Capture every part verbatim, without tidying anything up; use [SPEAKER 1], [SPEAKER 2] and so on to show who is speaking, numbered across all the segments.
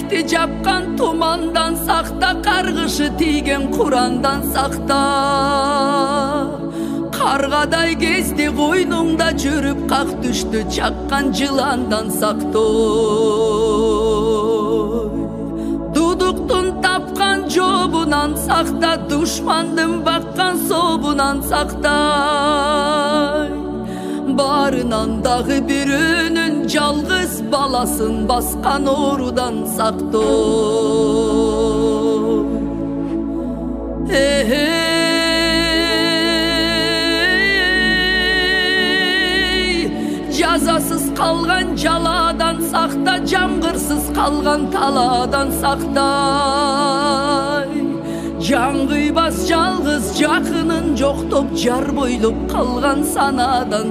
[SPEAKER 1] бетти жапкан тумандан сакта, каргышы тийген курандан сакта. Каргадай кезде койнуңда жүрүп как түштү чаккан жыландан сактой. Дудуктун тапкан жобунан сакта, душмандын баккан собунан сактай. Барынан дагы бирөөнүн жалгыз баласын баскан оорудан сактой. Жазасыз калган жаладан сакта, жамгырсыз калган талаадан сактай. Жан кыйбас жалгыз жакынын жоктоп, жар бойлоп калган санадан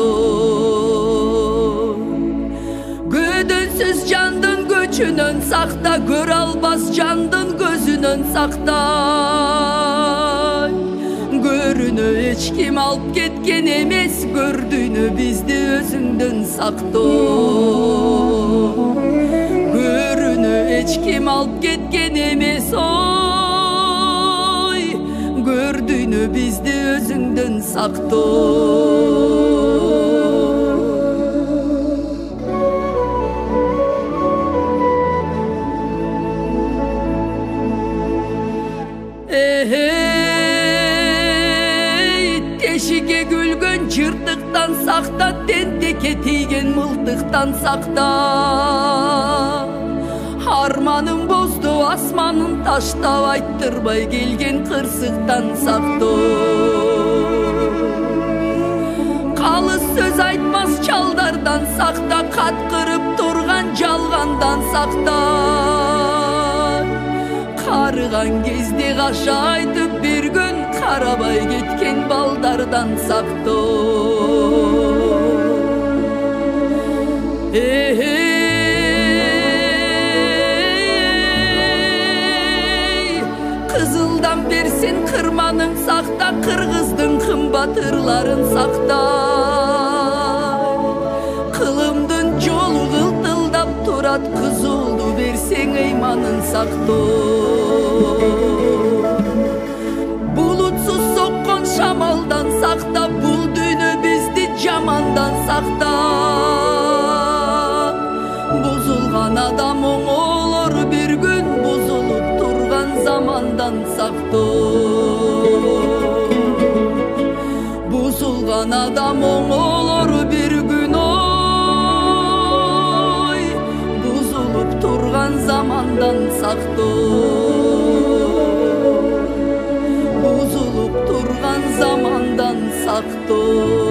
[SPEAKER 1] сактой. Көдөнсүз жандын көчүнөн сакта, көрө албас жандын көзүнөн сактай. Көрүнө эч ким алып кеткен эмес, көрдүнө бизди өзүңдөн сактой. Көрүнө эч ким алып кеткен эмес, ой, көрдүнө бизди өзүңдөн сактой. Тешиге күлгөн жыртыктан сакта, тентекке тийген мылтыктан сакта. Арманын бозду асманын таштап, айттырбай келген кырсыктан сактой. Калыс сөз айтмас чалдардан сакта, каткырып турган жалгандан сакта. Карыган кезде каша айтып бир күн, карабай кеткен балдардан сактой. Кызылдан берсин кырманың сакта, кыргыздын кымбат ырларын сакта. Кылымдын жолу кылтылдап турат, кызылду берсең ыйманын сактой. Булутсуз соккон шамалдан сакта, бул дүйнө бизди жамандан сакта. Бузулган адам оңолор бир күн, бузулуп турган замандан сактой. Бузулган адам оңолор бир күн, ой, бузулуп турган замандан сактой. Бузулуп турган замандан сактой.